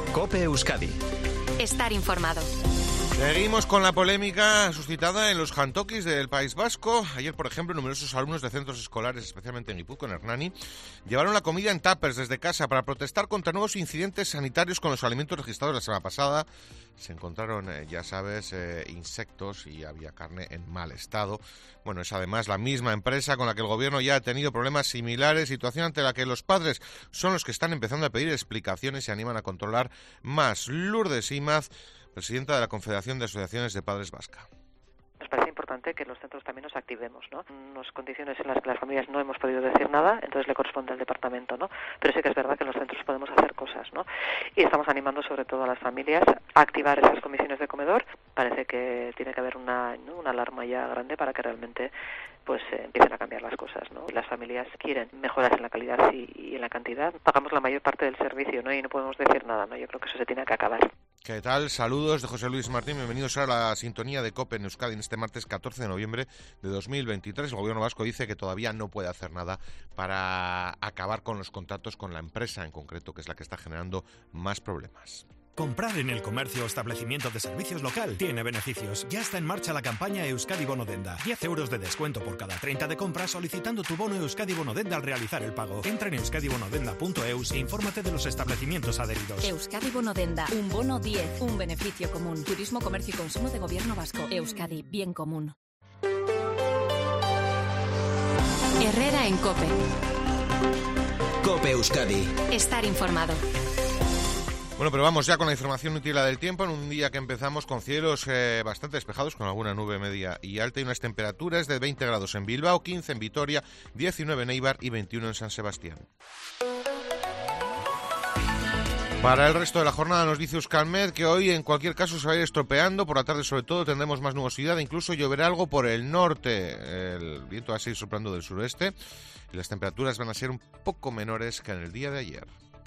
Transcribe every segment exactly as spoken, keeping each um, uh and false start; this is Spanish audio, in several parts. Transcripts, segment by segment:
COPE Euskadi. Estar informado. Seguimos con la polémica suscitada en los jantokis del País Vasco. Ayer, por ejemplo, numerosos alumnos de centros escolares, especialmente en Guipúzcoa, en Hernani, llevaron la comida en tuppers desde casa para protestar contra nuevos incidentes sanitarios con los alimentos registrados la semana pasada. Se encontraron, eh, ya sabes, eh, insectos y había carne en mal estado. Bueno, es además la misma empresa con la que el gobierno ya ha tenido problemas similares, situación ante la que los padres son los que están empezando a pedir explicaciones y se animan a controlar más. Lourdes Imaz, presidenta de la Confederación de Asociaciones de Padres Vasca. Nos parece importante que los centros también nos activemos, ¿no? Unas condiciones en las que las familias no hemos podido decir nada, entonces le corresponde al departamento, ¿no? Pero sí que es verdad que en los centros podemos hacer cosas, ¿no? Y estamos animando sobre todo a las familias a activar esas comisiones de comedor. Parece que tiene que haber una, ¿no? una alarma ya grande para que realmente pues eh, empiecen a cambiar las cosas, ¿no? Las familias quieren mejoras en la calidad y, y en la cantidad. Pagamos la mayor parte del servicio, ¿no? Y no podemos decir nada, ¿no? Yo creo que eso se tiene que acabar. ¿Qué tal? Saludos de José Luis Martín. Bienvenidos a la sintonía de COPE en Euskadi en este martes catorce de noviembre de dos mil veintitrés. El gobierno vasco dice que todavía no puede hacer nada para acabar con los contratos con la empresa en concreto, que es la que está generando más problemas. Comprar en el comercio o establecimiento de servicios local tiene beneficios. Ya está en marcha la campaña Euskadi Bono Denda. diez euros de descuento por cada treinta de compras solicitando tu bono Euskadi Bono Denda al realizar el pago. Entra en euskadi bono denda punto eus e infórmate de los establecimientos adheridos. Euskadi Bono Denda. Un bono diez. Un beneficio común. Turismo, comercio y consumo de gobierno vasco. Euskadi. Bien común. Herrera en COPE. COPE Euskadi. Estar informado. Bueno, pero vamos ya con la información útil del tiempo, en un día que empezamos con cielos eh, bastante despejados, con alguna nube media y alta y unas temperaturas de veinte grados en Bilbao, quince en Vitoria, diecinueve en Eibar y veintiuno en San Sebastián. Para el resto de la jornada nos dice Euskalmet que hoy en cualquier caso se va a ir estropeando, por la tarde sobre todo tendremos más nubosidad, incluso lloverá algo por el norte, el viento va a seguir soplando del suroeste y las temperaturas van a ser un poco menores que en el día de ayer.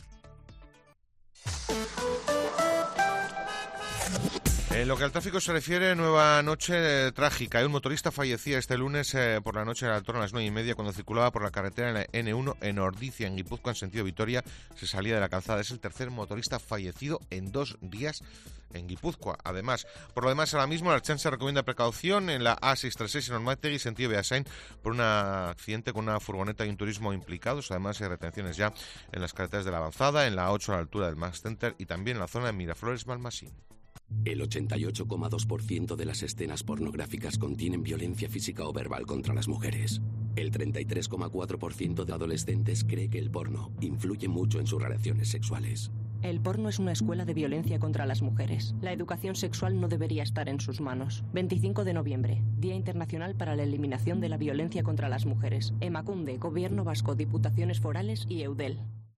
En lo que al tráfico se refiere, nueva noche eh, trágica. Un motorista fallecía este lunes eh, por la noche, al torno a las nueve y media, cuando circulaba por la carretera en la ene uno en Ordicia, en Guipúzcoa, en sentido Vitoria. Se salía de la calzada. Es el tercer motorista fallecido en dos días en Guipúzcoa. Además, por lo demás, ahora mismo la Ertzaintza recomienda precaución en la A seiscientos treinta y seis en Ormategui, sentido Beasain, por un accidente con una furgoneta y un turismo implicados. Además, hay retenciones ya en las carreteras de la Avanzada, en la A ocho a la altura del Max Center y también en la zona de Miraflores-Malmasín. El ochenta y ocho coma dos por ciento de las escenas pornográficas contienen violencia física o verbal contra las mujeres. El treinta y tres coma cuatro por ciento de adolescentes cree que el porno influye mucho en sus relaciones sexuales. El porno es una escuela de violencia contra las mujeres. La educación sexual no debería estar en sus manos. veinticinco de noviembre, Día Internacional para la Eliminación de la Violencia contra las Mujeres. Emakunde, Gobierno Vasco, Diputaciones Forales y Eudel.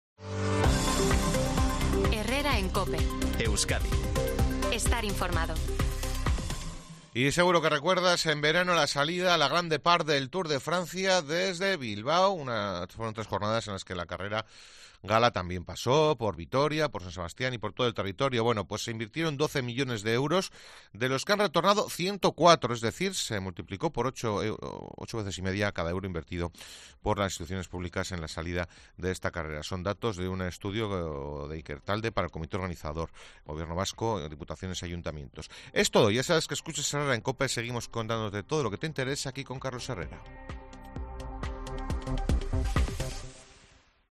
Herrera en COPE. Euskadi. Estar informado. Y seguro que recuerdas en verano la salida a la grande par del Tour de Francia desde Bilbao. Una, fueron tres jornadas en las que la carrera gala también pasó por Vitoria, por San Sebastián y por todo el territorio. Bueno, pues se invirtieron doce millones de euros, de los que han retornado ciento cuatro, es decir, se multiplicó por ocho, ocho veces y media cada euro invertido por las instituciones públicas en la salida de esta carrera. Son datos de un estudio de Ikertalde para el comité organizador, Gobierno Vasco, Diputaciones y Ayuntamientos. Es todo, ya sabes que escuches Herrera en COPE, seguimos contándote todo lo que te interesa aquí con Carlos Herrera.